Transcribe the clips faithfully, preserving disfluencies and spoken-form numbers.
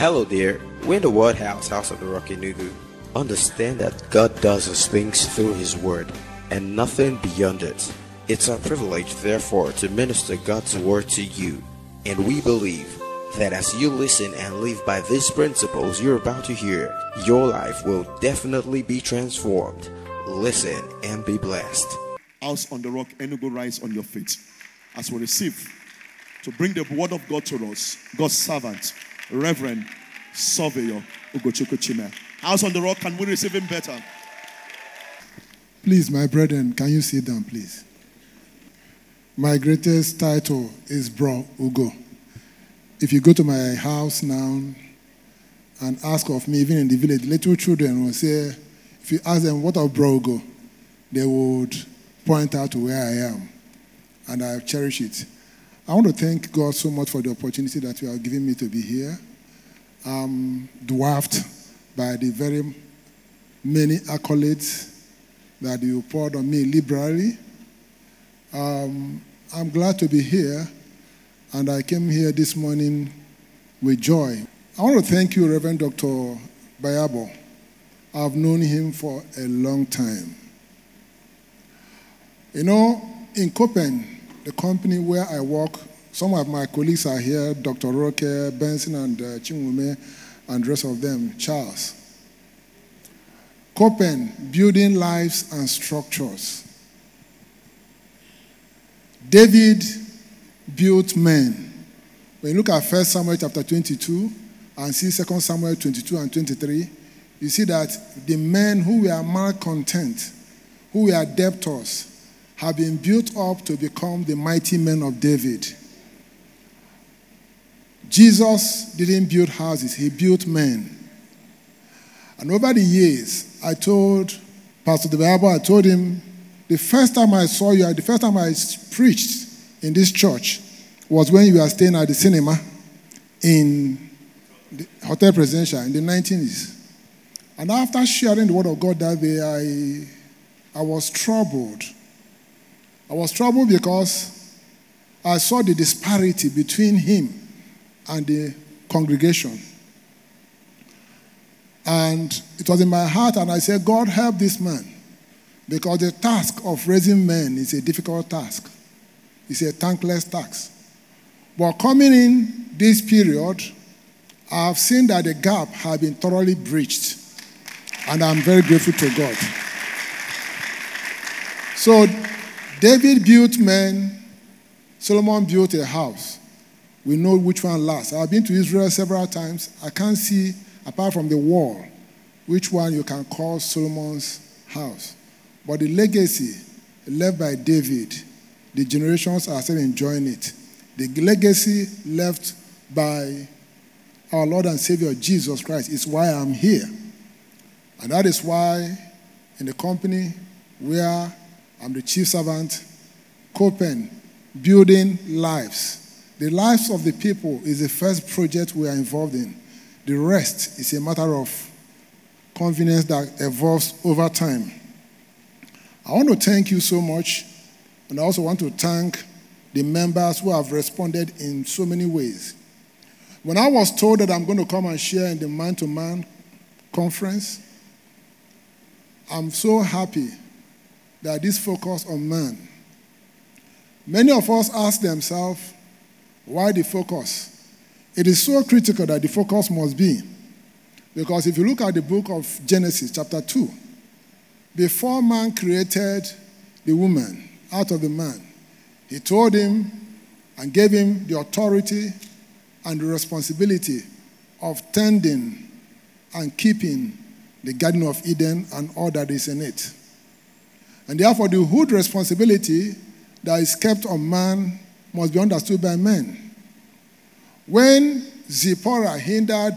Hello there, we're in the Word House, House of the Rock Enugu. Understand that God does his things through his word and nothing beyond it. It's our privilege, therefore, to minister God's word to you. And we believe that as you listen and live by these principles you're about to hear, your life will definitely be transformed. Listen and be blessed. House on the Rock Enugu, rise on your feet as we receive to bring the word of God to us, God's servant, Reverend Surveyor Ugochukwu Chime. House on the Rock, can we receive him better? Please, my brethren, can you sit down, please? My greatest title is Bro Ugo. If you go to my house now and ask of me, even in the village, little children will say, if you ask them, what of Bro Ugo? They would point out to where I am. And I cherish it. I want to thank God so much for the opportunity that you are giving me to be here. I'm dwarfed by the very many accolades that you poured on me liberally. Um, I'm glad to be here, and I came here this morning with joy. I want to thank you, Reverend Doctor Bayabo. I've known him for a long time. You know, in Copen, the company where I work, some of my colleagues are here, Doctor Roque, Benson, and uh, Chinwume, and the rest of them, Charles. Copen, building lives and structures. David built men. When you look at First Samuel chapter twenty-two and see Second Samuel twenty-two and twenty-three, you see that the men who were malcontent, who were debtors, have been built up to become the mighty men of David. Jesus didn't build houses, he built men. And over the years, I told Pastor the Bible, I told him, the first time I saw you, the first time I preached in this church was when you were staying at the cinema in the Hotel Presidential in the nineties. And after sharing the word of God that day, I, I was troubled. I was troubled because I saw the disparity between him and the congregation. And it was in my heart, and I said, God, help this man. Because the task of raising men is a difficult task. It's a thankless task. But coming in this period, I've seen that the gap has been thoroughly breached. And I'm very grateful to God. So, David built men, Solomon built a house. We know which one lasts. I've been to Israel several times. I can't see, apart from the wall, which one you can call Solomon's house. But the legacy left by David, the generations are still enjoying it. The legacy left by our Lord and Savior Jesus Christ is why I'm here. And that is why in the company where I'm the chief servant, Copen, building lives. The lives of the people is the first project we are involved in. The rest is a matter of convenience that evolves over time. I want to thank you so much, and I also want to thank the members who have responded in so many ways. When I was told that I'm going to come and share in the man-to-man conference, I'm so happy that this focus on man. Many of us ask themselves, why the focus? It is so critical that the focus must be. Because if you look at the book of Genesis, chapter two, before man created the woman out of the man, he told him and gave him the authority and the responsibility of tending and keeping the Garden of Eden and all that is in it. And therefore, the hood responsibility that is kept on man must be understood by men. When Zipporah hindered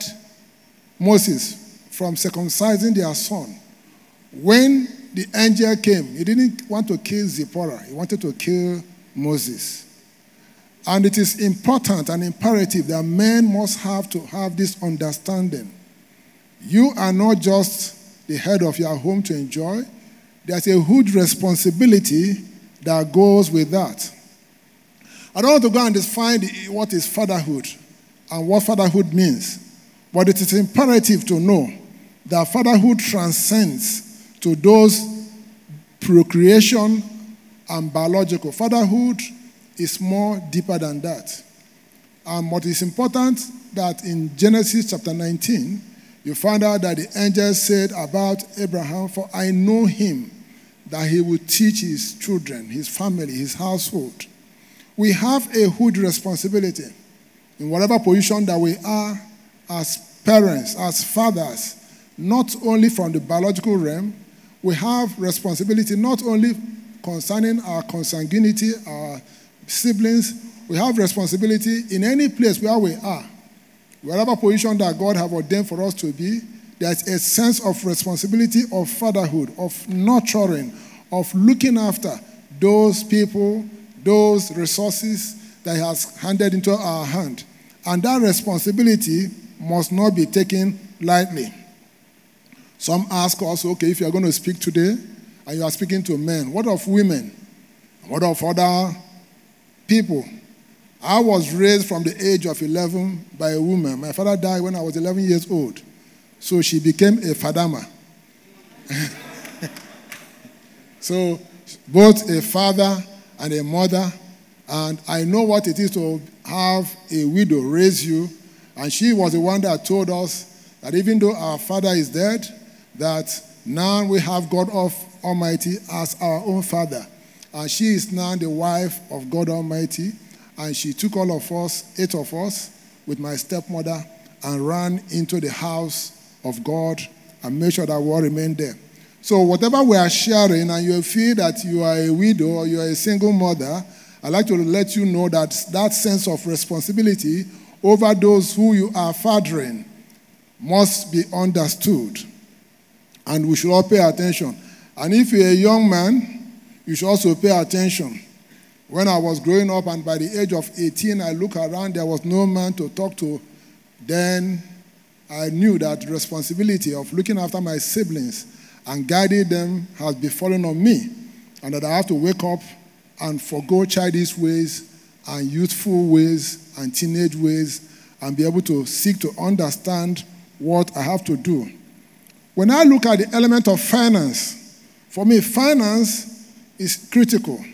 Moses from circumcising their son, when the angel came, he didn't want to kill Zipporah, he wanted to kill Moses. And it is important and imperative that men must have to have this understanding. You are not just the head of your home to enjoy. There's a huge responsibility that goes with that. I don't want to go and define what is fatherhood and what fatherhood means. But it is imperative to know that fatherhood transcends to those procreation and biological. Fatherhood is more deeper than that. And what is important that in Genesis chapter nineteen, you find out that the angel said about Abraham, for I know him, that he will teach his children, his family, his household. We have a huge responsibility in whatever position that we are as parents, as fathers, not only from the biological realm. We have responsibility not only concerning our consanguinity, our siblings. We have responsibility in any place where we are. Whatever position that God has ordained for us to be, there's a sense of responsibility of fatherhood, of nurturing, of looking after those people, those resources that He has handed into our hand. And that responsibility must not be taken lightly. Some ask us, okay, if you are going to speak today and you are speaking to men, what of women? What of other people? I was raised from the age of eleven by a woman. My father died when I was eleven years old. So she became a fadama. So both a father and a mother. And I know what it is to have a widow raise you. And she was the one that told us that even though our father is dead, that now we have God of Almighty as our own father. And she is now the wife of God Almighty. And she took all of us, eight of us, with my stepmother, and ran into the house of God and made sure that we all remained there. So whatever we are sharing, and you feel that you are a widow or you are a single mother, I'd like to let you know that that sense of responsibility over those who you are fathering must be understood. And we should all pay attention. And if you're a young man, you should also pay attention. When I was growing up and by the age of eighteen, I looked around, there was no man to talk to. Then I knew that the responsibility of looking after my siblings and guiding them has befallen on me. And that I have to wake up and forgo childish ways and youthful ways and teenage ways and be able to seek to understand what I have to do. When I look at the element of finance, for me, finance is critical.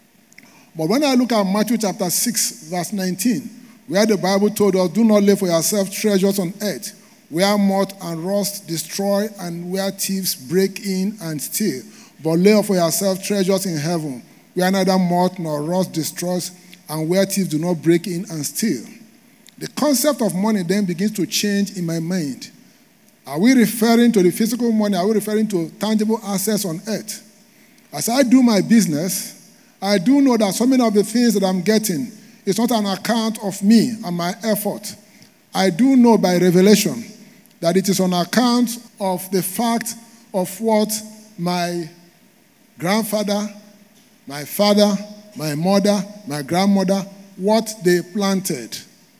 But when I look at Matthew chapter six, verse nineteen, where the Bible told us, do not lay for yourself treasures on earth, where moth and rust destroy and where thieves break in and steal, but lay up for yourself treasures in heaven, where neither moth nor rust destroys and where thieves do not break in and steal. The concept of money then begins to change in my mind. Are we referring to the physical money? Are we referring to tangible assets on earth? As I do my business, I do know that so many of the things that I'm getting is not an account of me and my effort. I do know by revelation that it is on account of the fact of what my grandfather, my father, my mother, my grandmother, what they planted.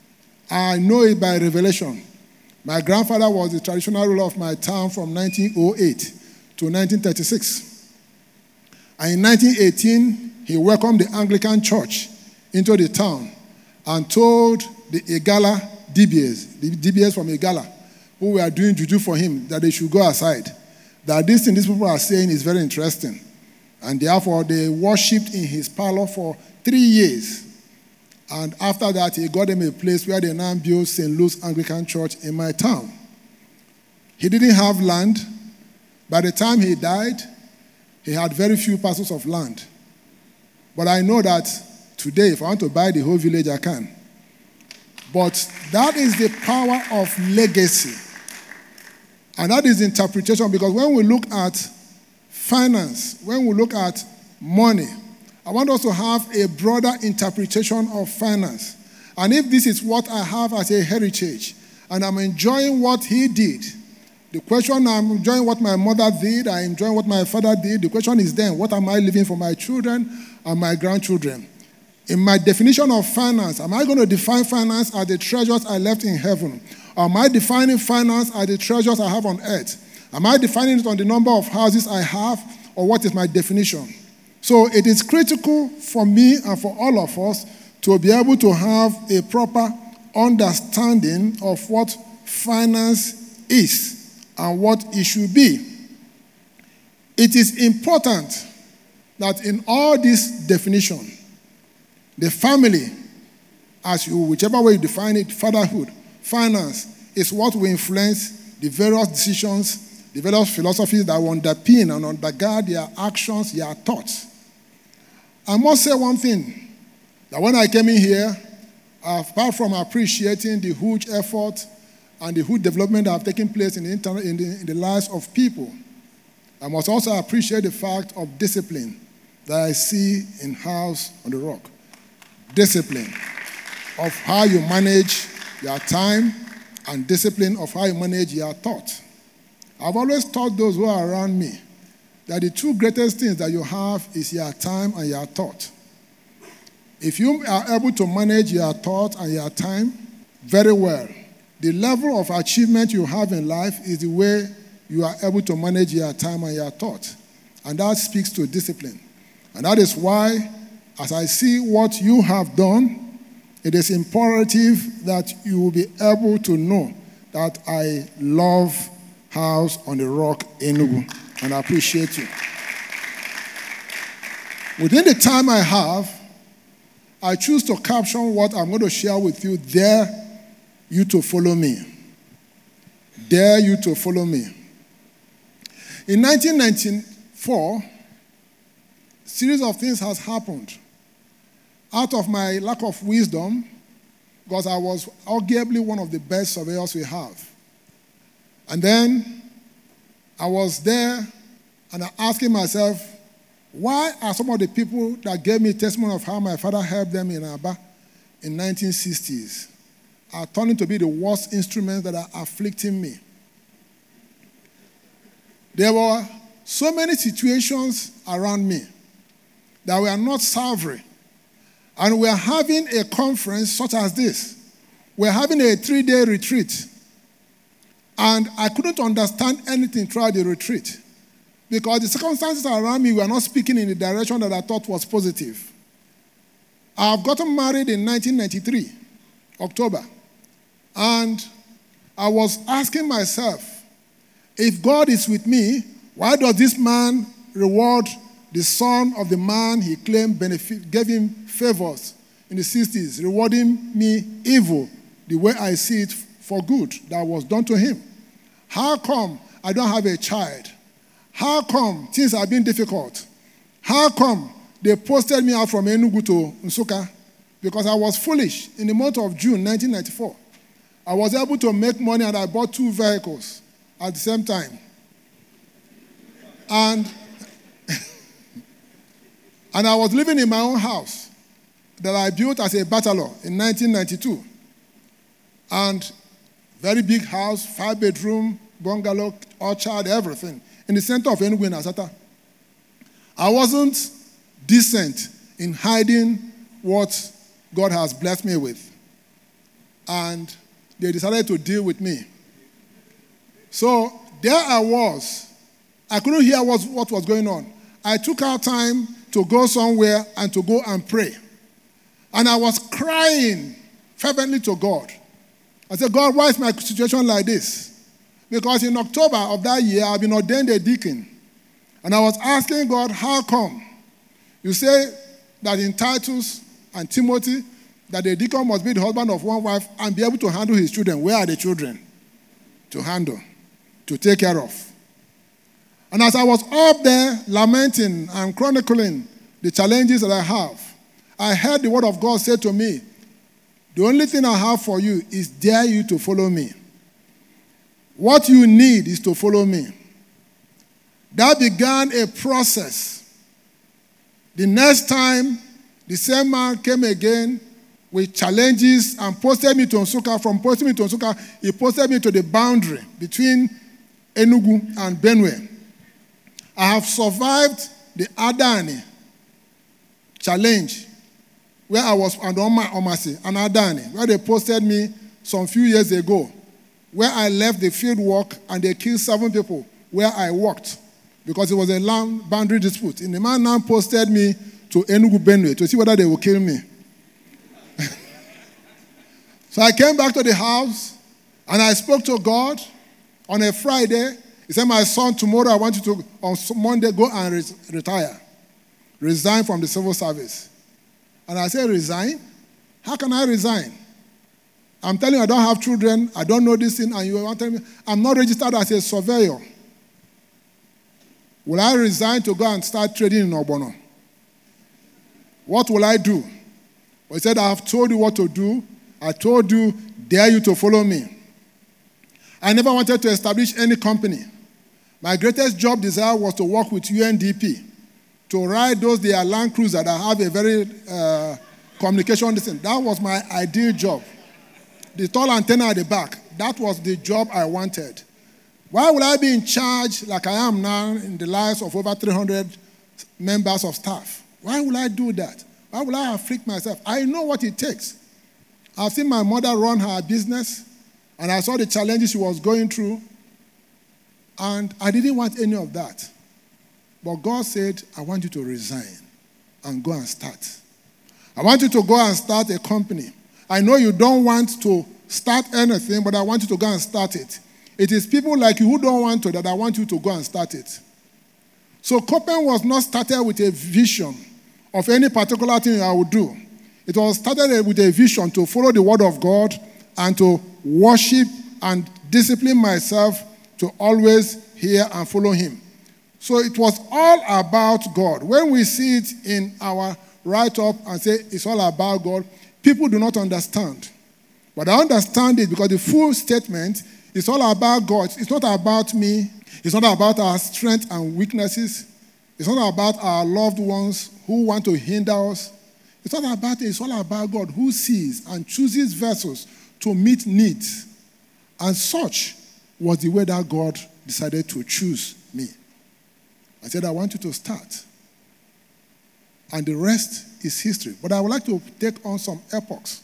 I know it by revelation. My grandfather was the traditional ruler of my town from nineteen oh eight to nineteen thirty-six. And in nineteen eighteen, he welcomed the Anglican Church into the town and told the Igala D B S, the D B S from Igala, who were doing juju for him, that they should go aside. That this thing these people are saying is very interesting. And therefore, they worshipped in his parlor for three years. And after that, he got them a place where they now built Saint Luke's Anglican Church in my town. He didn't have land. By the time he died, he had very few parcels of land. But I know that today, if I want to buy the whole village, I can. But that is the power of legacy. And that is interpretation, because when we look at finance, when we look at money, I want us to have a broader interpretation of finance. And if this is what I have as a heritage, and I'm enjoying what he did, the question, I'm enjoying what my mother did, I'm enjoying what my father did, the question is then, what am I leaving for my children and my grandchildren? In my definition of finance, am I going to define finance as the treasures I left in heaven? Or am I defining finance as the treasures I have on earth? Am I defining it on the number of houses I have, or what is my definition? So it is critical for me and for all of us to be able to have a proper understanding of what finance is and what it should be. It is important that in all this definition, the family, as you, whichever way you define it, fatherhood, finance, is what will influence the various decisions, the various philosophies that will underpin and undergird their actions, their thoughts. I must say one thing, that when I came in here, apart from appreciating the huge effort and the huge development that have taken place in the, inter- in the, in the lives of people, I must also appreciate the fact of discipline that I see in House on the Rock. Discipline of how you manage your time and discipline of how you manage your thought. I've always taught those who are around me that the two greatest things that you have is your time and your thought. If you are able to manage your thought and your time very well, the level of achievement you have in life is the way you are able to manage your time and your thought. And that speaks to discipline. And that is why, as I see what you have done, it is imperative that you will be able to know that I love House on the Rock Enugu, and I appreciate you. Within the time I have, I choose to caption what I'm going to share with you. Dare you to follow me. Dare you to follow me. In nineteen ninety-four, a series of things has happened. Out of my lack of wisdom, because I was arguably one of the best surveyors we have. And then I was there and I asking myself, why are some of the people that gave me testimony of how my father helped them in Aba in nineteen sixties are turning to be the worst instruments that are afflicting me? There were so many situations around me that were not savory. And we are having a conference such as this. We're having a three-day retreat. And I couldn't understand anything throughout the retreat because the circumstances around me were not speaking in the direction that I thought was positive. I've gotten married in nineteen ninety-three, October. And I was asking myself, if God is with me, why does this man reward the son of the man he claimed benefit, gave him favors in the sixties, rewarding me evil the way I see it for good that was done to him? How come I don't have a child? How come things have been difficult? How come they posted me out from Enugu to Nsukka? Because I was foolish. In the month of June nineteen ninety-four, I was able to make money and I bought two vehicles at the same time. And, and I was living in my own house that I built as a bachelor in nineteen ninety-two. And very big house, five bedroom, bungalow, orchard, everything, in the center of Enugu in Asata. I wasn't decent in hiding what God has blessed me with. And they decided to deal with me. So there I was. I couldn't hear what, what was going on. I took out time to go somewhere and to go and pray. And I was crying fervently to God. I said, God, why is my situation like this? Because in October of that year, I've been ordained a deacon. And I was asking God, how come? You say that in Titus and Timothy, that the deacon must be the husband of one wife and be able to handle his children. Where are the children? To handle, to take care of. And as I was up there lamenting and chronicling the challenges that I have, I heard the word of God say to me, the only thing I have for you is dare you to follow me. What you need is to follow me. That began a process. The next time, the same man came again with challenges and posted me to Nsukka. From posting me to Nsukka, he posted me to the boundary between Enugu and Benue. I have survived the Adani challenge where I was under Omasi and Adani, where they posted me some few years ago, where I left the field work and they killed seven people where I worked because it was a land boundary dispute. And the man now posted me to Enugu Benue to see whether they will kill me. So I came back to the house And I spoke to God on a Friday. He said, my son, tomorrow I want you to, on Monday, go and re- retire. Resign from the civil service. And I said, resign? How can I resign? I'm telling you, I don't have children. I don't know this thing. And you want to tell me, I'm not registered as a surveyor. Will I resign to go and start trading in Obono? What will I do? Well, he said, I have told you what to do. I told you, dare you to follow me. I never wanted to establish any company. My greatest job desire was to work with U N D P, to ride those their Land Cruiser that have a very uh, communication distance. That was my ideal job. The tall antenna at the back, that was the job I wanted. Why would I be in charge like I am now in the lives of over three hundred members of staff? Why would I do that? Why would I afflict myself? I know what it takes. I've seen my mother run her business, and I saw the challenges she was going through, and I didn't want any of that. But God said, I want you to resign and go and start. I want you to go and start a company. I know you don't want to start anything, but I want you to go and start it. It is people like you who don't want to that I want you to go and start it. So Copen was not started with a vision of any particular thing I would do. It was started with a vision to follow the word of God and to worship and discipline myself to always hear and follow him. So it was all about God. When we see it in our write-up and say it's all about God, people do not understand. But I understand it because the full statement is all about God. It's not about me. It's not about our strengths and weaknesses. It's not about our loved ones who want to hinder us. It's not about it. It's all about God who sees and chooses vessels to meet needs. And such was the way that God decided to choose me. I said, I want you to start. And the rest is history. But I would like to take on some epochs.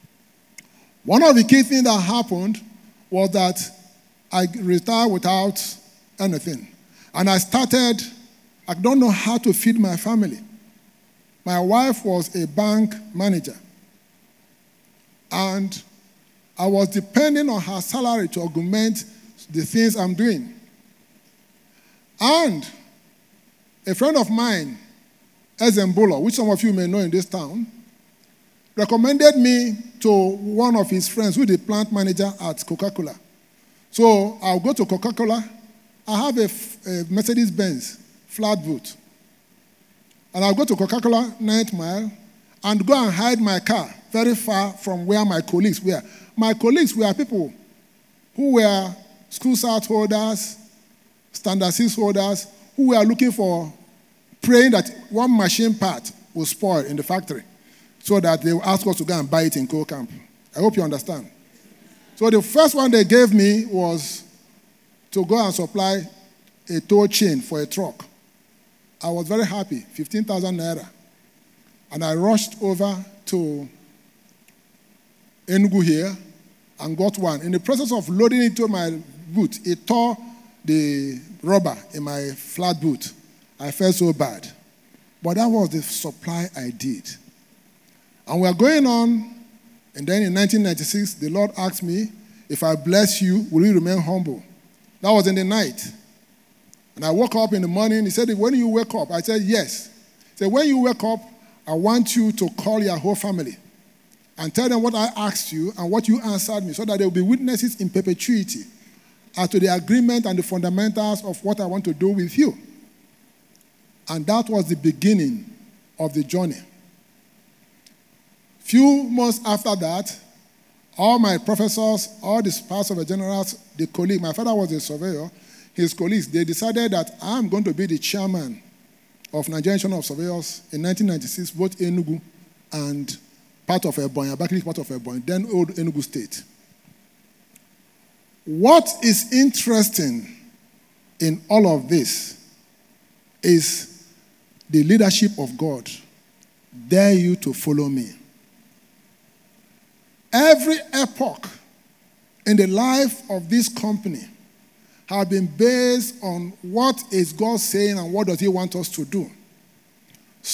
One of the key things that happened was that I retired without anything. And I started, I don't know how to feed my family. My wife was a bank manager. And I was depending on her salary to augment the things I'm doing. And a friend of mine, Ezembolo, which some of you may know in this town, recommended me to one of his friends who is the plant manager at Coca-Cola. So I'll go to Coca-Cola. I have a, a Mercedes-Benz flat boot. And I'll go to Coca-Cola ninth mile and go and hide my car very far from where my colleagues were. My colleagues were people who were school start holders, standard six holders, who were looking for, praying that one machine part will spoil in the factory so that they will ask us to go and buy it in coal camp. I hope you understand. So the first one they gave me was to go and supply a tow chain for a truck. I was very happy, fifteen thousand naira. And I rushed over to Enugu here and got one. In the process of loading it into my boot, it tore the rubber in my flat boot. I felt so bad. But that was the supply I did. And we are going on, and then in nineteen ninety-six, the Lord asked me, if I bless you, will you remain humble? That was in the night. And I woke up in the morning. He said, when you wake up? I said, yes. He said, when you wake up, I want you to call your whole family and tell them what I asked you and what you answered me so that there will be witnesses in perpetuity as to the agreement and the fundamentals of what I want to do with you. And that was the beginning of the journey. Few months after that, all my professors, all the spouse of the generals, the colleague, my father was a surveyor, his colleagues, they decided that I'm going to be the chairman of Nigerian Institute of Surveyors in nineteen ninety-six, both Enugu and part of Ebonyi, Abakaliki part of Ebonyi, then old Enugu State. What is interesting in all of this is the leadership of God. Dare you to follow me. Every epoch in the life of this company have been based on what is God saying and what does he want us to do.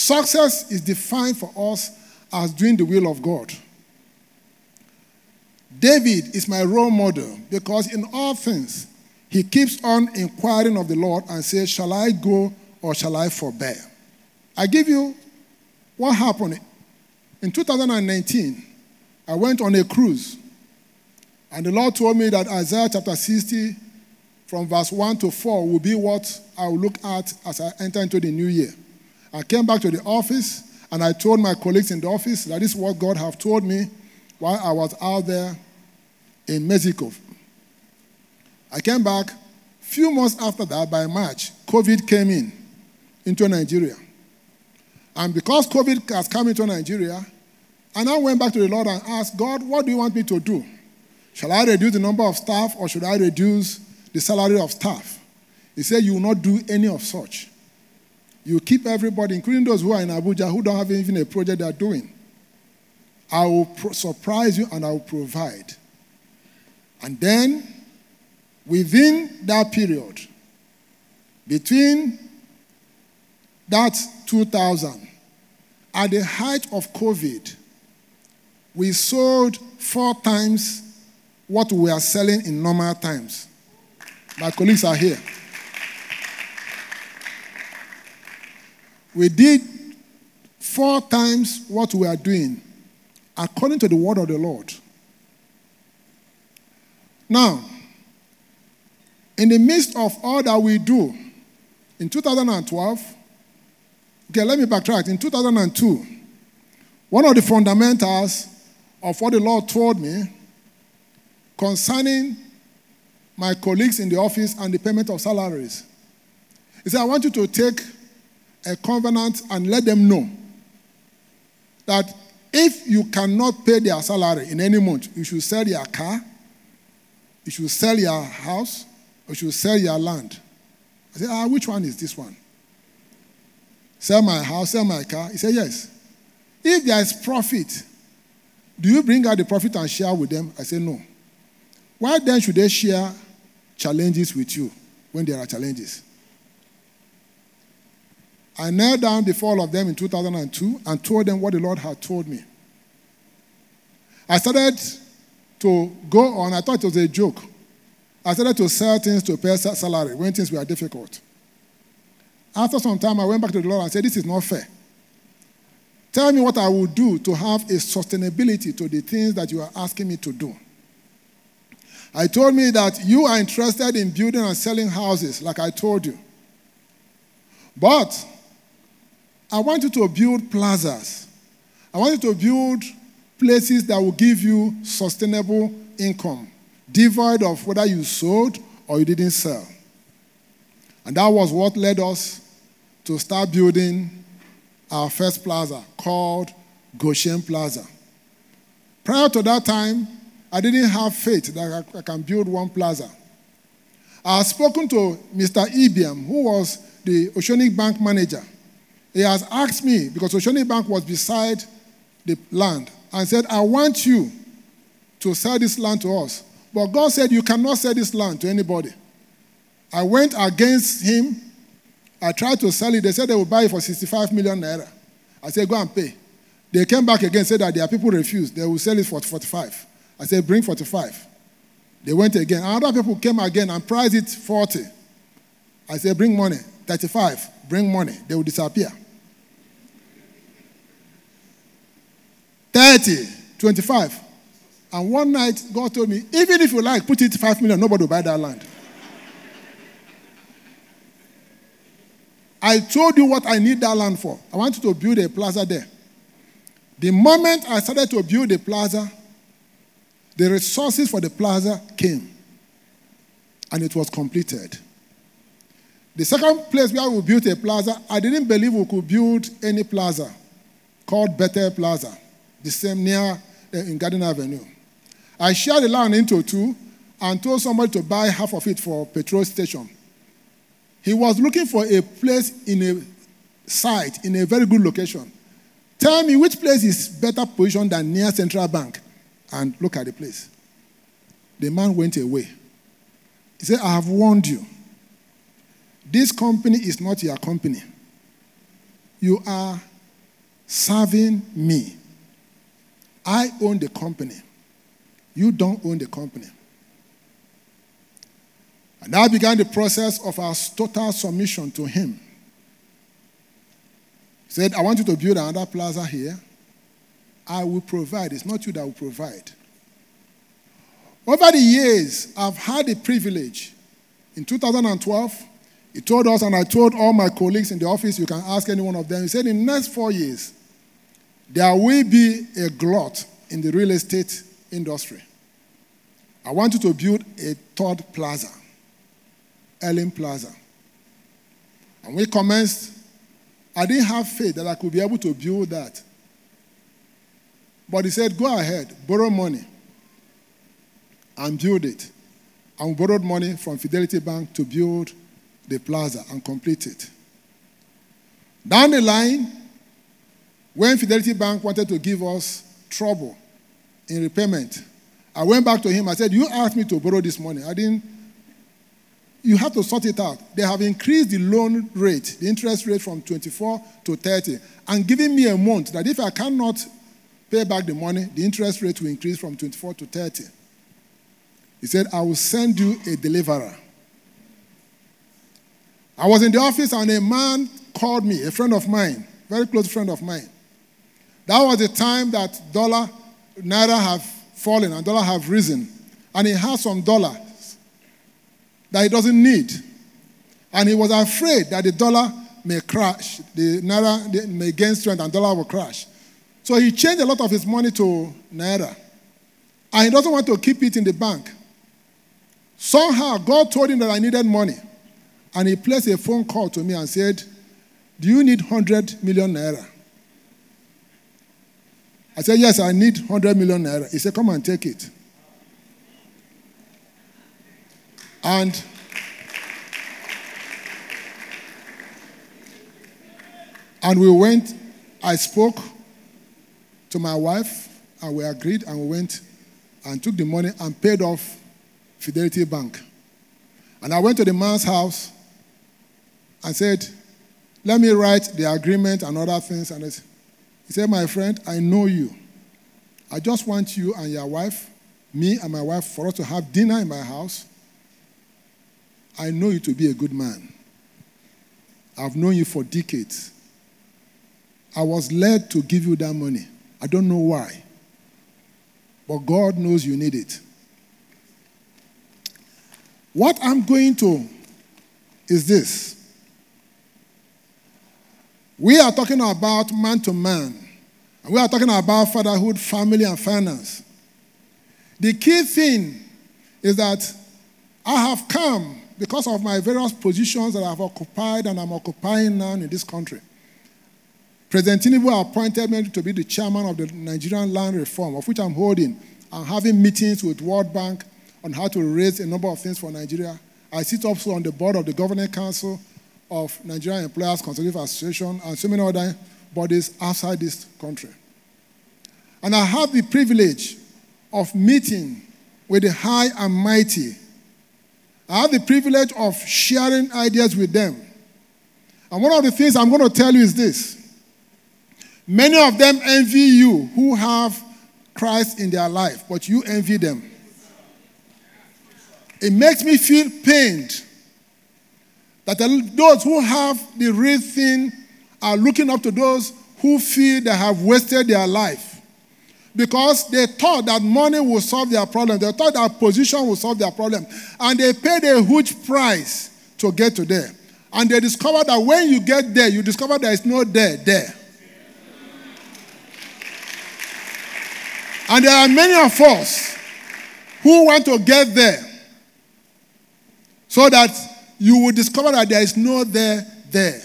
Success is defined for us as doing the will of God. David is my role model because in all things, he keeps on inquiring of the Lord and says, shall I go or shall I forbear? I give you what happened. In two thousand nineteen, I went on a cruise. And the Lord told me that Isaiah chapter sixty, from verse one to four, will be what I will look at as I enter into the new year. I came back to the office, and I told my colleagues in the office that this is what God have told me while I was out there in Mexico. I came back. Few months after that, by March, COVID came in into Nigeria. And because COVID has come into Nigeria, I now went back to the Lord and asked, God, what do you want me to do? Shall I reduce the number of staff or should I reduce the salary of staff? He said, you will not do any of such. You keep everybody, including those who are in Abuja, who don't have even a project they are doing. I will pro- surprise you and I will provide. And then, within that period, between that two thousand, at the height of COVID, we sold four times what we are selling in normal times. My colleagues are here. We did four times what we are doing according to the word of the Lord. Now, in the midst of all that we do, in two thousand twelve, okay, let me backtrack. In two thousand two, one of the fundamentals of what the Lord told me concerning my colleagues in the office and the payment of salaries, he said, I want you to take a covenant and let them know that if you cannot pay their salary in any month, you should sell your car, you should sell your house, or you should sell your land. I said, ah, which one is this one? Sell my house, sell my car? He said, yes. If there is profit, do you bring out the profit and share with them? I said, no. Why then should they share challenges with you when there are challenges? I knelt down before all of them in two thousand two and told them what the Lord had told me. I started to go on. I thought it was a joke. I started to sell things to pay salary when things were difficult. After some time, I went back to the Lord and said, this is not fair. Tell me what I will do to have a sustainability to the things that you are asking me to do. I told me that you are interested in building and selling houses, like I told you. But I want you to build plazas. I want you to build places that will give you sustainable income, devoid of whether you sold or you didn't sell. And that was what led us to start building our first plaza called Goshen Plaza. Prior to that time, I didn't have faith that I can build one plaza. I had spoken to Mister Ibiam, who was the Oceanic Bank manager. He has asked me, because Oceanic Bank was beside the land, and said, I want you to sell this land to us. But God said, you cannot sell this land to anybody. I went against him. I tried to sell it. They said they would buy it for sixty-five million naira. I said, go and pay. They came back again and said that their people refused. They will sell it for forty-five. I said, bring forty-five. They went again. Other people came again and priced it forty. I said, bring money. thirty-five. Bring money. They will disappear. thirty. twenty-five. And one night, God told me, even if you like, put it five million, nobody will buy that land. I told you what I need that land for. I want you to build a plaza there. The moment I started to build the plaza, the resources for the plaza came. And it was completed. The second place where we built a plaza, I didn't believe we could build any plaza called Bethel Plaza, the same near uh, in Garden Avenue. I shared the land into two and told somebody to buy half of it for a petrol station. He was looking for a place in a site, in a very good location. Tell me which place is better positioned than near Central Bank. And look at the place. The man went away. He said, I have warned you. This company is not your company. You are serving me. I own the company. You don't own the company. And that began the process of our total submission to him. He said, I want you to build another plaza here. I will provide. It's not you that will provide. Over the years, I've had the privilege. In two thousand twelve, he told us, and I told all my colleagues in the office, you can ask any one of them, he said, in the next four years, there will be a glut in the real estate industry. I want you to build a third plaza, Ellen Plaza. And we commenced. I didn't have faith that I could be able to build that. But he said, go ahead, borrow money and build it. And we borrowed money from Fidelity Bank to build the plaza and complete it. Down the line, when Fidelity Bank wanted to give us trouble in repayment, I went back to him. I said, you asked me to borrow this money. I didn't. You have to sort it out. They have increased the loan rate, the interest rate from twenty-four to thirty, and given me a month that if I cannot pay back the money, the interest rate will increase from twenty-four to thirty. He said, I will send you a deliverer. I was in the office and a man called me, a friend of mine, very close friend of mine. That was the time that dollar, naira have fallen and dollar have risen. And he had some dollars that he doesn't need. And he was afraid that the dollar may crash, the naira may gain strength and dollar will crash. So he changed a lot of his money to naira. And he doesn't want to keep it in the bank. Somehow, God told him that I needed money. And he placed a phone call to me and said, do you need one hundred million naira? I said, yes, I need one hundred million naira. He said, come and take it. And and we went, I spoke to my wife, and we agreed, and we went and took the money and paid off Fidelity Bank. And I went to the man's house and said, let me write the agreement and other things. And he said, my friend, I know you. I just want you and your wife, me and my wife, for us to have dinner in my house. I know you to be a good man. I've known you for decades. I was led to give you that money. I don't know why. But God knows you need it. What I'm going to is this. We are talking about man to man. And we are talking about fatherhood, family, and finance. The key thing is that I have come because of my various positions that I have occupied and I'm occupying now in this country. President Tinubu appointed me to be the chairman of the Nigerian Land Reform, of which I'm holding. I'm having meetings with World Bank on how to raise a number of things for Nigeria. I sit also on the board of the Governing Council of Nigerian Employers Consultative Association and so many other bodies outside this country. And I have the privilege of meeting with the high and mighty. I have the privilege of sharing ideas with them. And one of the things I'm going to tell you is this. Many of them envy you who have Christ in their life, but you envy them. It makes me feel pained that those who have the real thing are looking up to those who feel they have wasted their life. Because they thought that money will solve their problem. They thought that position will solve their problem. And they paid a huge price to get to there. And they discovered that when you get there, you discover there is no there there. And there are many of us who want to get there so that you will discover that there is no there there.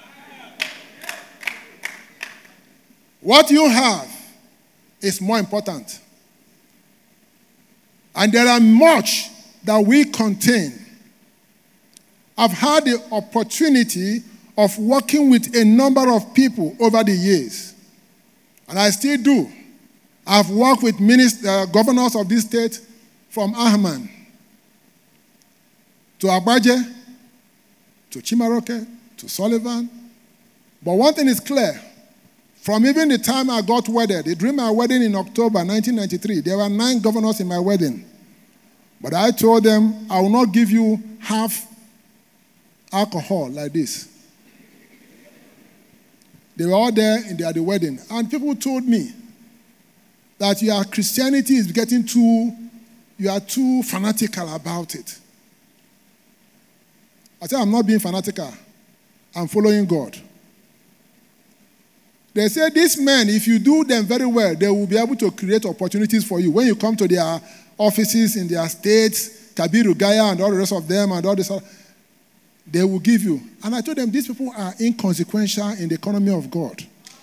What you have is more important. And there are much that we contain. I've had the opportunity of working with a number of people over the years. And I still do. I've worked with minister, uh, governors of this state from Ahman to Abaje, to Chimaroke, to Sullivan. But one thing is clear. From even the time I got wedded, during my wedding in October nineteen ninety-three, there were nine governors in my wedding. But I told them, I will not give you half alcohol like this. They were all there in the, at the wedding. And people told me that your Christianity is getting too, you are too fanatical about it. I said, I'm not being fanatical. I'm following God. They say, these men, if you do them very well, they will be able to create opportunities for you. When you come to their offices in their states, Kabiru Gaya and all the rest of them and all this, they will give you. And I told them, these people are inconsequential in the economy of God.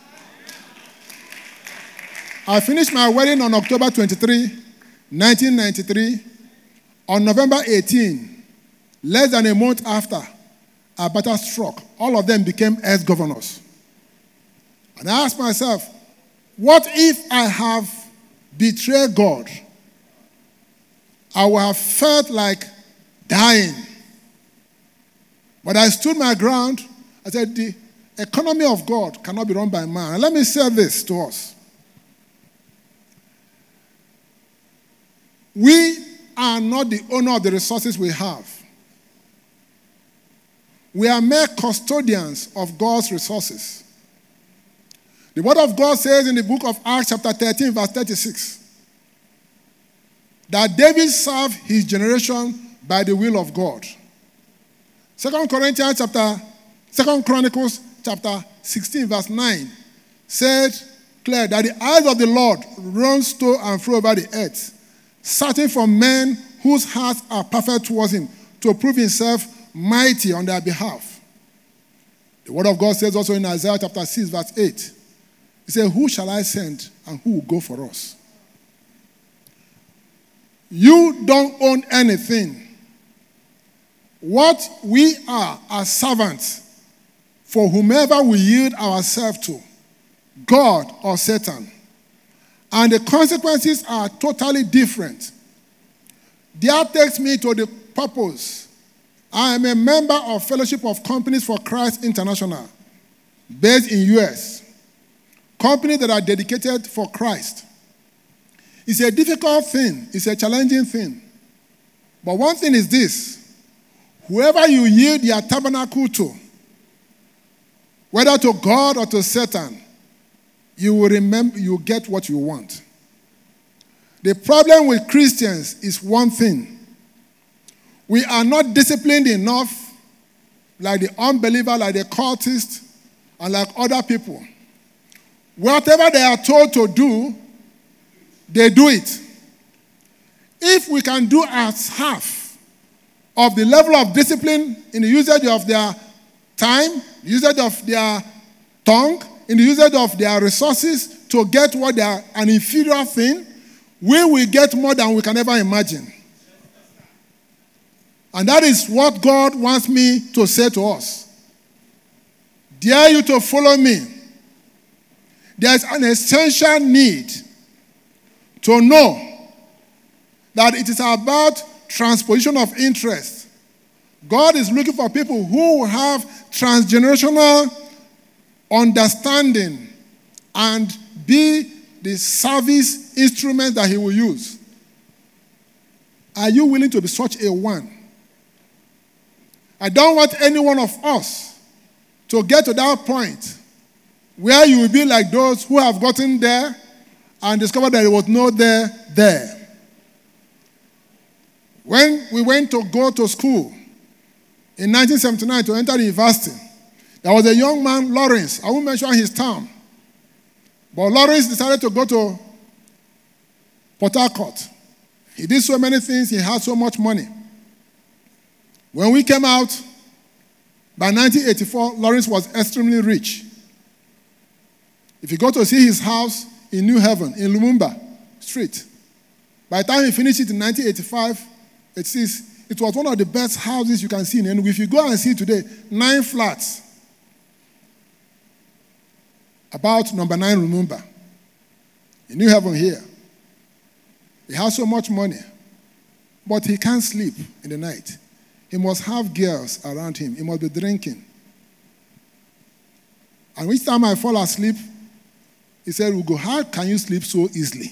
I finished my wedding on October twenty-third, nineteen ninety-three. On November eighteenth, less than a month after, a battle struck. All of them became ex-governors. And I asked myself, what if I have betrayed God? I would have felt like dying. But I stood my ground. I said, the economy of God cannot be run by man. And let me say this to us. We are not the owner of the resources we have. We are mere custodians of God's resources. The word of God says in the book of Acts chapter thirteen, verse thirty-six, that David served his generation by the will of God. Second Corinthians chapter, Second Chronicles chapter sixteen, verse nine, said clear that the eyes of the Lord run to and fro over the earth, searching for men whose hearts are perfect towards him, to prove himself mighty on their behalf. The word of God says also in Isaiah chapter six, verse eight, he said, who shall I send and who will go for us? You don't own anything. What we are are servants for whomever we yield ourselves to, God or Satan. And the consequences are totally different. That takes me to the purpose. I am a member of Fellowship of Companies for Christ International, based in U S Companies that are dedicated for Christ. It's a difficult thing. It's a challenging thing. But one thing is this. Whoever you yield your tabernacle to, whether to God or to Satan, you will remember, you get what you want. The problem with Christians is one thing. We are not disciplined enough, like the unbeliever, like the cultist, and like other people. Whatever they are told to do, they do it. If we can do as half of the level of discipline in the usage of their time, usage of their tongue, in the usage of their resources to get what they are an inferior thing, we will get more than we can ever imagine. And that is what God wants me to say to us. Dare you to follow me. There's an essential need to know that it is about transposition of interest. God is looking for people who have transgenerational understanding and be the service instrument that he will use. Are you willing to be such a one? I don't want any one of us to get to that point where you will be like those who have gotten there and discovered that there was no there there. When we went to go to school in nineteen seventy-nine to enter the university, there was a young man, Lawrence. I won't mention his town. But Lawrence decided to go to Port Harcourt. He did so many things. He had so much money. When we came out, by nineteen eighty-four, Lawrence was extremely rich. If you go to see his house in New Haven, in Lumumba Street, by the time he finished it in nineteen eighty-five, eighty-six, it was one of the best houses you can see in Enugu. If you go and see today, nine flats. About number nine Lumumba, in New Haven here. He has so much money, but he can't sleep in the night. He must have girls around him. He must be drinking. And each time I fall asleep, He said, Ugo, how can you sleep so easily?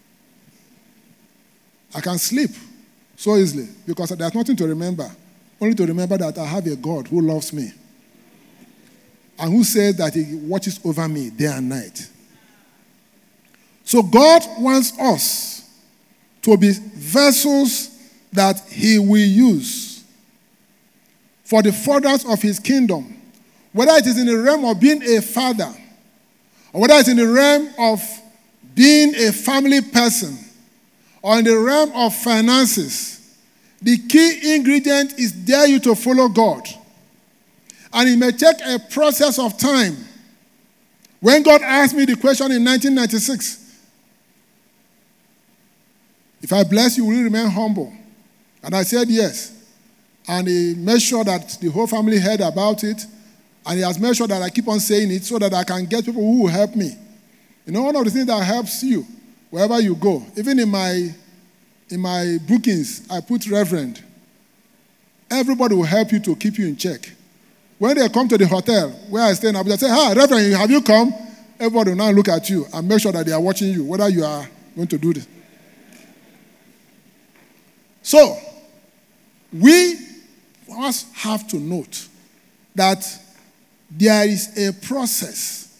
I can sleep so easily because there's nothing to remember. Only to remember that I have a God who loves me and who says that he watches over me day and night. So God wants us to be vessels that he will use for the furtherance of his kingdom, whether it is in the realm of being a father, or whether it's in the realm of being a family person, or in the realm of finances. The key ingredient is dare you to follow God. And it may take a process of time. When God asked me the question in nineteen ninety-six, if I bless you, will you remain humble? And I said yes. And he made sure that the whole family heard about it. And he has made sure that I keep on saying it so that I can get people who will help me. You know, one of the things that helps you wherever you go, even in my in my bookings, I put reverend. Everybody will help you to keep you in check. When they come to the hotel where I stay in Abuja, say, hi, reverend, have you come? Everybody will now look at you and make sure that they are watching you, whether you are going to do this. So, we must have to note that there is a process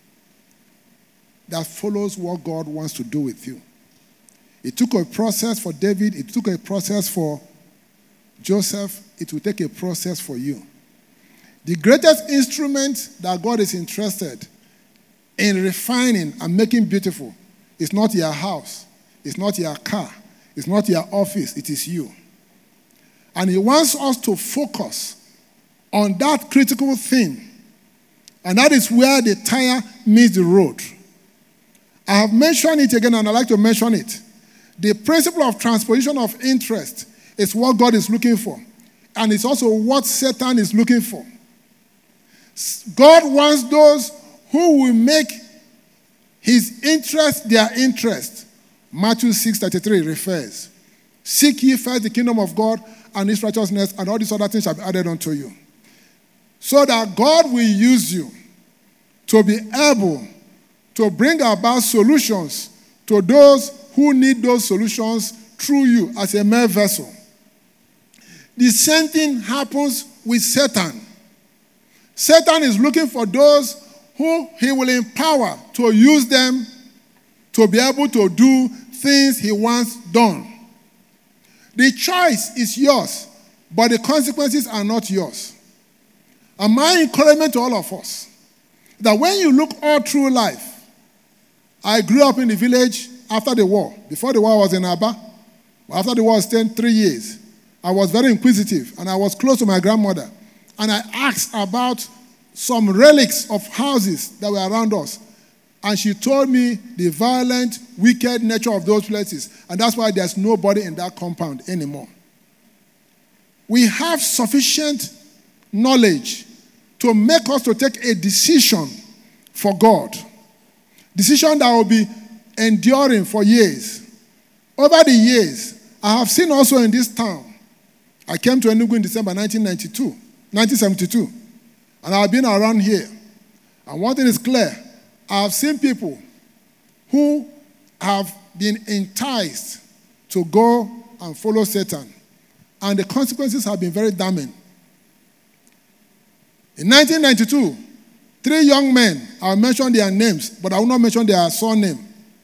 that follows what God wants to do with you. It took a process for David. It took a process for Joseph. It will take a process for you. The greatest instrument that God is interested in refining and making beautiful is not your house. It's not your car. It's not your office. It is you. And he wants us to focus on that critical thing. And that is where the tire meets the road. I have mentioned it again, and I'd like to mention it. The principle of transposition of interest is what God is looking for. And it's also what Satan is looking for. God wants those who will make his interest their interest. Matthew six thirty-three refers. Seek ye first the kingdom of God and his righteousness, and all these other things shall be added unto you. So that God will use you to be able to bring about solutions to those who need those solutions through you as a mere vessel. The same thing happens with Satan. Satan is looking for those who he will empower to use them to be able to do things he wants done. The choice is yours, but the consequences are not yours. And my encouragement to all of us, that when you look all through life, I grew up in the village after the war. Before the war, I was in Aba. After the war, I stayed three years. I was very inquisitive, and I was close to my grandmother. And I asked about some relics of houses that were around us. And she told me the violent, wicked nature of those places. And that's why there's nobody in that compound anymore. We have sufficient knowledge to make us to take a decision for God. Decision that will be enduring for years. Over the years, I have seen also in this town, I came to Enugu in December nineteen ninety-two, nineteen seventy-two, and I've been around here. And one thing is clear, I have seen people who have been enticed to go and follow Satan, and the consequences have been very damning. In nineteen ninety-two, three young men, I'll mention their names, but I will not mention their surname.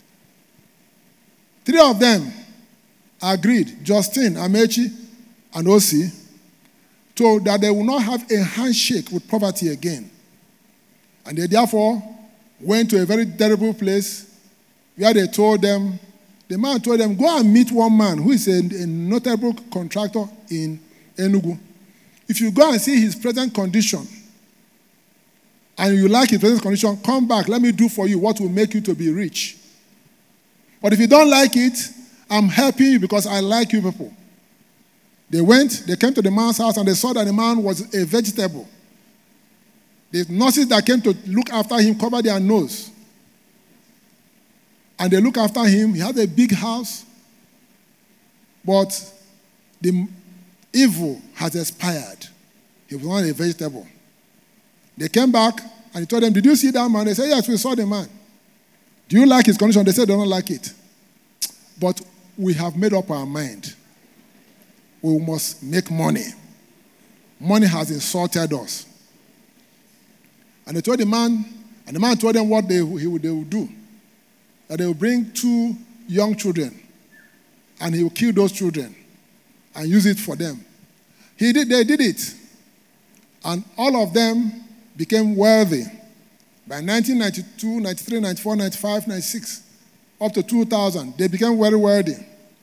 Three of them agreed, Justin, Amechi, and Osi, to that they will not have a handshake with poverty again. And they therefore went to a very terrible place where they told them, the man told them, go and meet one man who is a, a notable contractor in Enugu. If you go and see his present condition, and you like his present condition, come back, let me do for you what will make you to be rich. But if you don't like it, I'm helping you because I like you people. They went, they came to the man's house, and they saw that the man was a vegetable. The nurses that came to look after him covered their nose. And they look after him. He had a big house. But the evil has expired. He was not a vegetable. They came back, and he told them, did you see that man? They said, yes, we saw the man. Do you like his condition? They say they don't like it. But we have made up our mind. We must make money. Money has insulted us. And they told the man, and the man told them what they, he would, they would do. That they would bring two young children, and he would kill those children and use it for them. He did, they did it. And all of them became wealthy. By nineteen ninety-two, ninety-three, ninety-four, ninety-five, ninety-six, up to two thousand, they became very wealthy.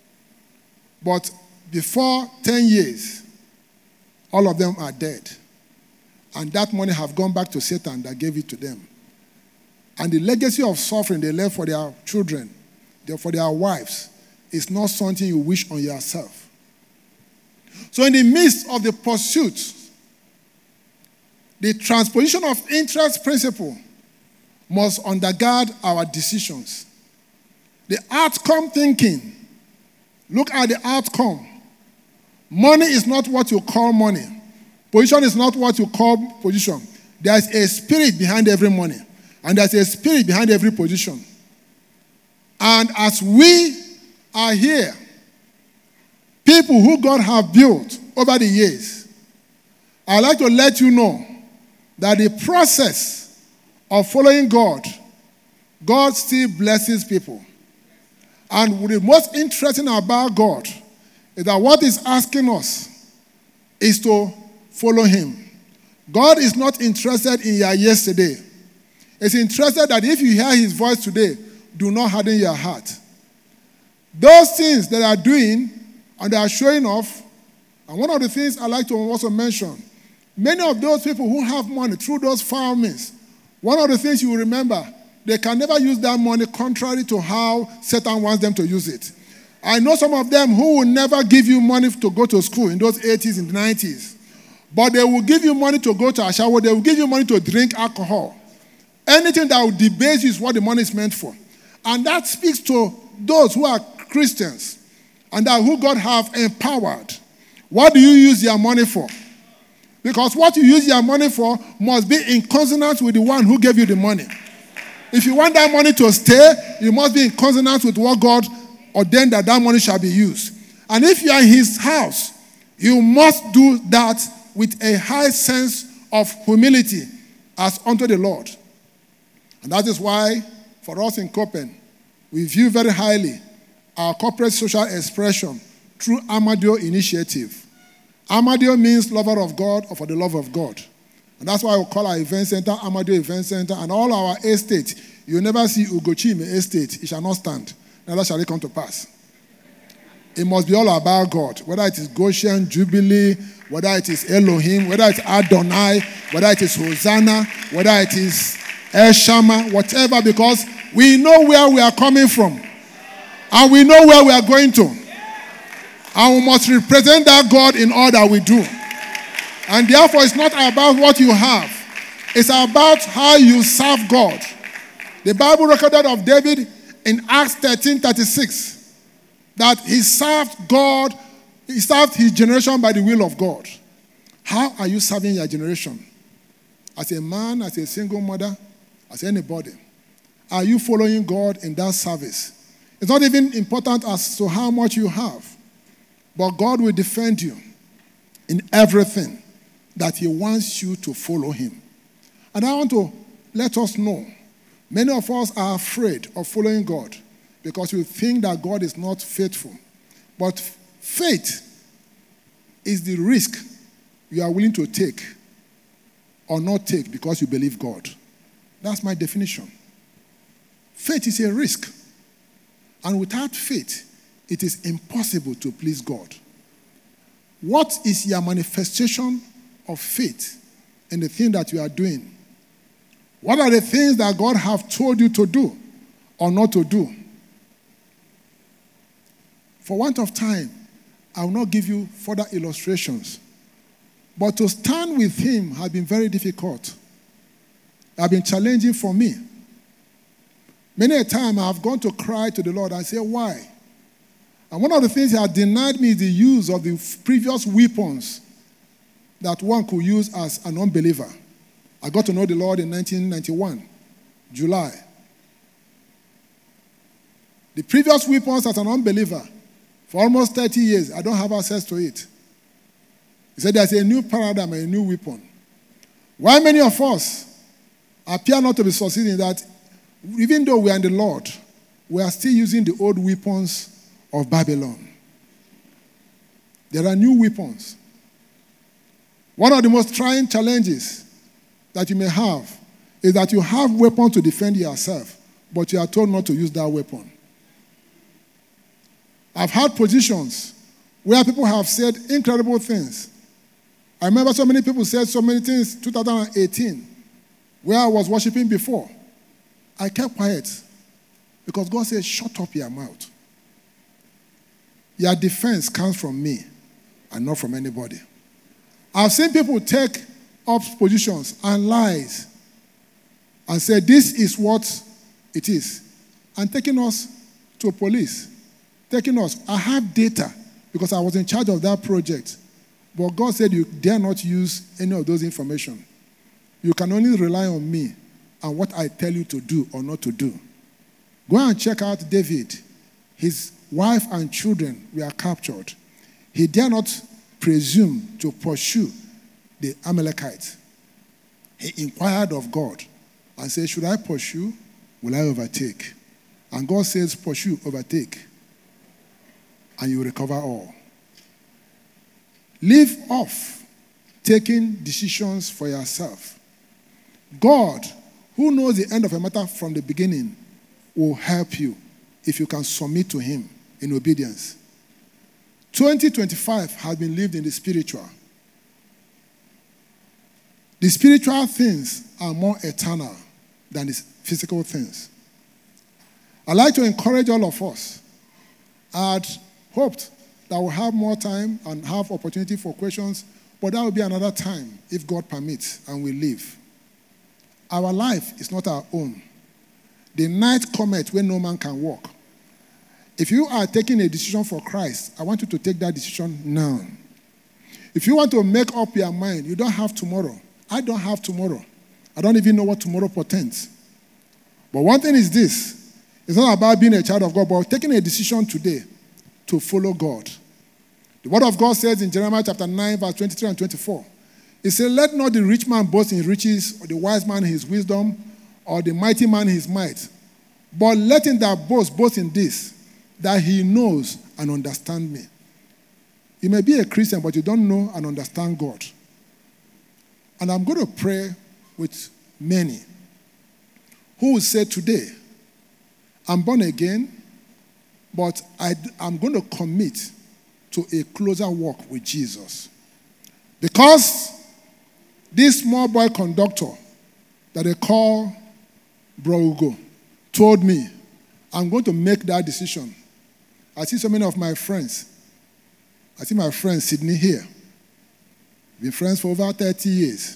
But before ten years, all of them are dead. And that money have gone back to Satan that gave it to them. And the legacy of suffering they left for their children, for their wives, is not something you wish on yourself. So in the midst of the pursuit, the transposition of interest principle must undergird our decisions. The outcome thinking. Look at the outcome. Money is not what you call money. Position is not what you call position. There is a spirit behind every money. And there's a spirit behind every position. And as we are here, people who God have built over the years, I'd like to let you know that the process of following God, God still blesses people. And the most interesting about God is that what He's asking us is to follow Him. God is not interested in your yesterday. He's interested that if you hear His voice today, do not harden your heart. Those things that are doing and they are showing off, and one of the things I like to also mention, many of those people who have money through those foul means, one of the things you will remember, they can never use that money contrary to how Satan wants them to use it. I know some of them who will never give you money to go to school in those eighties and nineties. But they will give you money to go to a shower. They will give you money to drink alcohol. Anything that will debase you is what the money is meant for. And that speaks to those who are Christians and that who God have empowered. What do you use your money for? Because what you use your money for must be in consonance with the one who gave you the money. If you want that money to stay, you must be in consonance with what God ordained that that money shall be used. And if you are in His house, you must do that with a high sense of humility as unto the Lord. And that is why, for us in Copen, we view very highly our corporate social expression through Amadio Initiative. Amadio means lover of God or for the love of God. And that's why we call our event center Amadio Event Center. And all our estates, you never see Ugochime estate. It shall not stand. Neither shall it come to pass. It must be all about God. Whether it is Goshen, Jubilee, whether it is Elohim, whether it's Adonai, whether it is Hosanna, whether it is El Shammah, whatever, because we know where we are coming from. And we know where we are going to. And we must represent that God in all that we do. And therefore, it's not about what you have. It's about how you serve God. The Bible recorded of David in Acts thirteen thirty-six that he served God, he served his generation by the will of God. How are you serving your generation? As a man, as a single mother, as anybody. Are you following God in that service? It's not even important as to how much you have. But God will defend you in everything that He wants you to follow Him. And I want to let us know, many of us are afraid of following God because we think that God is not faithful. But faith is the risk you are willing to take or not take because you believe God. That's my definition. Faith is a risk. And without faith, it is impossible to please God. What is your manifestation of faith in the thing that you are doing? What are the things that God have told you to do or not to do? For want of time, I will not give you further illustrations. But to stand with Him has been very difficult. It has been challenging for me. Many a time I have gone to cry to the Lord and say, why? And one of the things He has denied me is the use of the previous weapons that one could use as an unbeliever. I got to know the Lord in nineteen ninety-one, July. The previous weapons as an unbeliever, for almost thirty years, I don't have access to it. He said there's a new paradigm, a new weapon. Why many of us appear not to be succeeding that even though we are in the Lord, we are still using the old weapons of Babylon. There are new weapons. One of the most trying challenges that you may have is that you have weapons to defend yourself, but you are told not to use that weapon. I've had positions where people have said incredible things. I remember so many people said so many things in two thousand eighteen, where I was worshiping before. I kept quiet because God said, shut up your mouth. Your defense comes from me and not from anybody. I've seen people take up positions and lies and say, this is what it is. And taking us to police. Taking us. I have data because I was in charge of that project. But God said you dare not use any of those information. You can only rely on me and what I tell you to do or not to do. Go and check out David. His wife and children were captured. He dare not presume to pursue the Amalekites. He inquired of God and said, should I pursue? Will I overtake? And God says, pursue, overtake, and you will recover all. Leave off taking decisions for yourself. God, who knows the end of a matter from the beginning, will help you if you can submit to him in obedience. twenty twenty-five has been lived in the spiritual. The spiritual things are more eternal than the physical things. I'd like to encourage all of us. I'd hoped that we'll have more time and have opportunity for questions, but that will be another time if God permits and we live. Our life is not our own. The night cometh when no man can walk. If you are taking a decision for Christ, I want you to take that decision now. If you want to make up your mind, you don't have tomorrow. I don't have tomorrow. I don't even know what tomorrow portends. But one thing is this. It's not about being a child of God, but taking a decision today to follow God. The word of God says in Jeremiah chapter nine, verse twenty-three and twenty-four, it says, let not the rich man boast in his riches, or the wise man in his wisdom, or the mighty man in his might. But let him that boasts boast in this, that he knows and understands me. You may be a Christian, but you don't know and understand God. And I'm going to pray with many who will say today, I'm born again, but I, I'm going to commit to a closer walk with Jesus. Because this small boy conductor that they call Bro Ugo told me, I'm going to make that decision. I see so many of my friends. I see my friend Sydney here. We've been friends for over thirty years.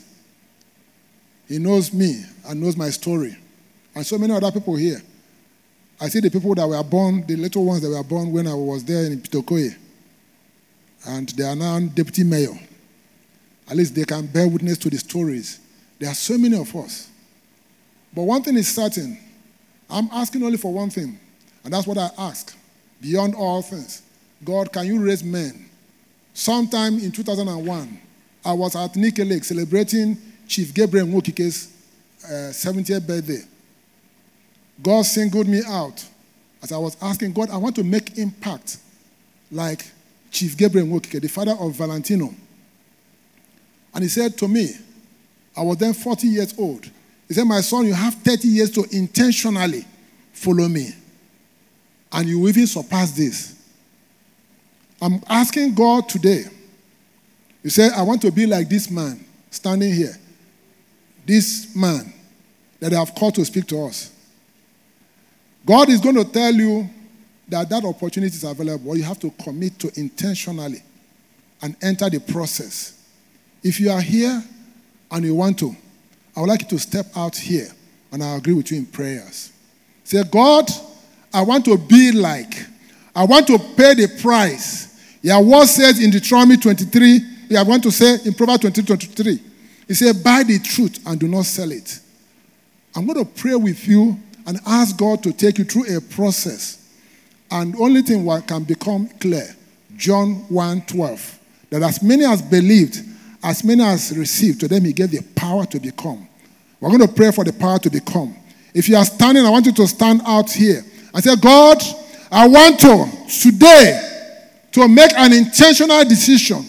He knows me and knows my story. And so many other people here. I see the people that were born, the little ones that were born when I was there in Pitokoye. And they are now deputy mayor. At least they can bear witness to the stories. There are so many of us. But one thing is certain. I'm asking only for one thing. And that's what I ask. Beyond all things. God, can you raise men? Sometime in two thousand one, I was at Nike Lake celebrating Chief Gabriel Nwokike's uh, seventieth birthday. God singled me out as I was asking God, I want to make impact like Chief Gabriel Nwokike, the father of Valentino. And he said to me, I was then forty years old. He said, my son, you have thirty years to intentionally follow me. And you will even surpass this. I'm asking God today. You say, I want to be like this man standing here. This man that they have called to speak to us. God is going to tell you that that opportunity is available. You have to commit to intentionally and enter the process. If you are here and you want to, I would like you to step out here and I'll agree with you in prayers. Say, God, I want to be like, I want to pay the price. Your word says in Deuteronomy twenty-three, you are going to say in Proverbs twenty, twenty-three, it says, buy the truth and do not sell it. I'm going to pray with you and ask God to take you through a process And the only thing what can become clear, John one twelve, that as many as believed, as many as received, to them he gave the power to become. We're going to pray for the power to become. If you are standing, I want you to stand out here and say, God, I want to, today, to make an intentional decision.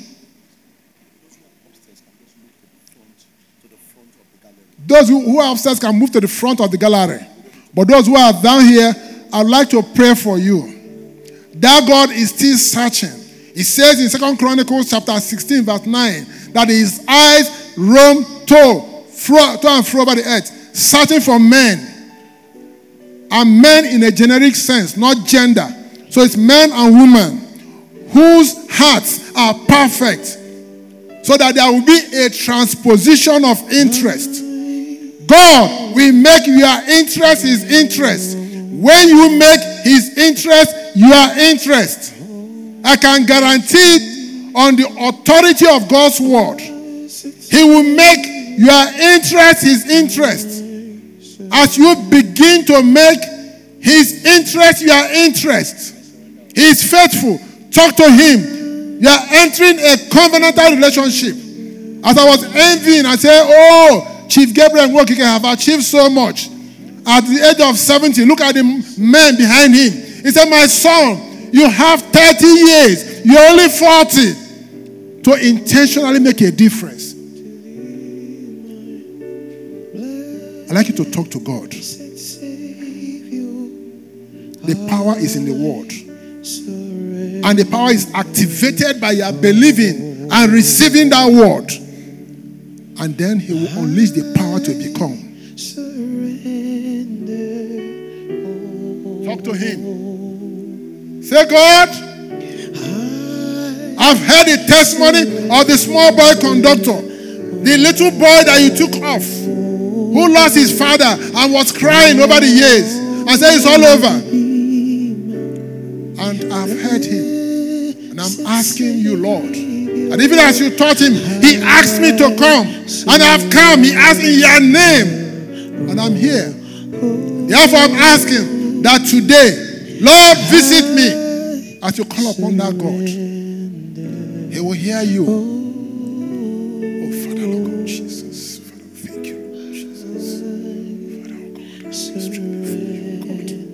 Those who, who are upstairs can move to the front of the gallery. But those who are down here, I'd like to pray for you. That God is still searching. It says in Second Chronicles chapter sixteen, verse nine, that his eyes roam to, fro, to and fro over the earth, searching for men. And men in a generic sense, not gender. So it's men and women whose hearts are perfect, so that there will be a transposition of interest. God will make your interest his interest. When you make his interest your interest, I can guarantee it on the authority of God's word. He will make your interest his interest. As you begin to make his interest your interest, he is faithful. Talk to him. You are entering a covenantal relationship. As I was envying, I said, oh, Chief Gabriel and Wokike have achieved so much. At the age of seventy, look at the men behind him. He said, my son, you have thirty years. You're only forty to intentionally make a difference. I'd like you to talk to God. The power is in the word. And the power is activated by your believing and receiving that word. And then he will unleash the power to become. Talk to him. Say, God, I've heard the testimony of the small boy conductor, the little boy that you took off, who lost his father and was crying over the years and said it's all over. And I've heard him. And I'm asking you, Lord. And even as you taught him, he asked me to come. And I've come. He asked in your name. And I'm here. Therefore, I'm asking that today, Lord, visit me as you call upon that God. He will hear you. Oh, Father, Lord God, Jesus. Father, thank you, Lord Jesus. Father, oh God, I strength before you, God.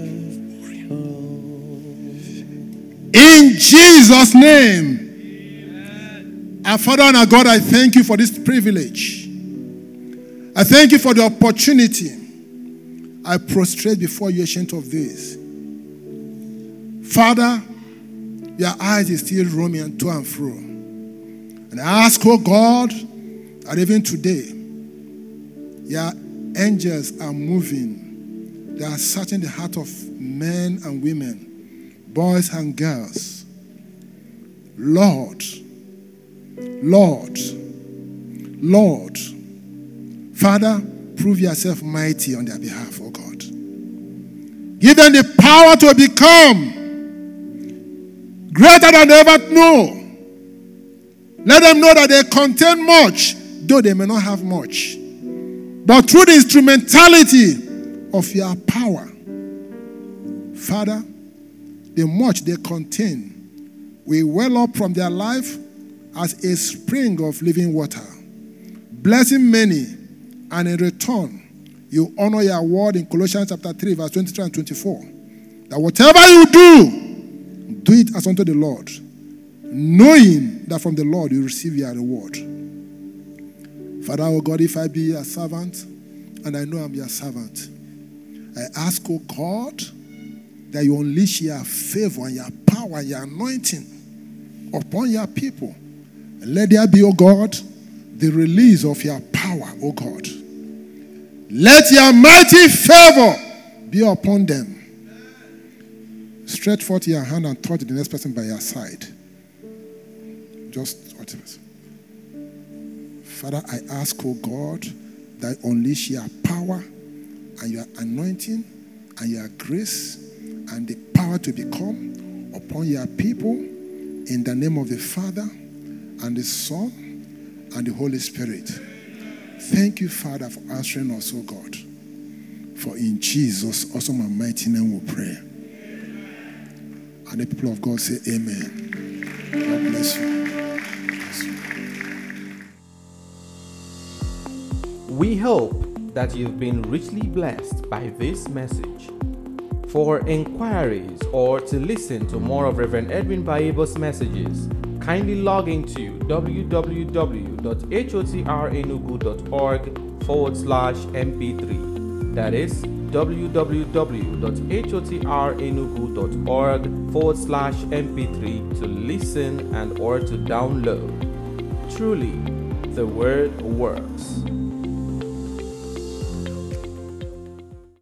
In Jesus' name. Amen. Our Father and our God, I thank you for this privilege. I thank you for the opportunity. I prostrate before you, ancient of days. Father, your eyes is still roaming to and fro. And I ask, oh God, that even today, your angels are moving. They are searching the heart of men and women, boys and girls. Lord, Lord, Lord, Father, prove yourself mighty on their behalf, oh God. Give them the power to become greater than they ever know. Let them know that they contain much, though they may not have much. But through the instrumentality of your power, Father, the much they contain will well up from their life as a spring of living water, blessing many, and in return, you honor your word in Colossians chapter three, verse twenty-three and twenty-four. That whatever you do, do it as unto the Lord, knowing that from the Lord you receive your reward. Father, oh God, if I be your servant, and I know I'm your servant, I ask, oh God, that you unleash your favor and your power and your anointing upon your people. And let there be, oh God, the release of your power, oh God. Let your mighty favor be upon them. Stretch forth your hand and touch the next person by your side. Just touch it. Father, I ask, oh God, that unleash your power and your anointing and your grace and the power to become upon your people in the name of the Father and the Son and the Holy Spirit. Thank you, Father, for answering us, oh God. For in Jesus' awesome and mighty name we pray. And the people of God say amen. God bless you. We hope that you've been richly blessed by this message. For inquiries or to listen to more of Reverend Edwin Baibo's messages, kindly log into www.hotraenugu.org forward slash mp3. That is www.hotraenugu.org forward slash mp3 to listen and or to download. Truly, the word works.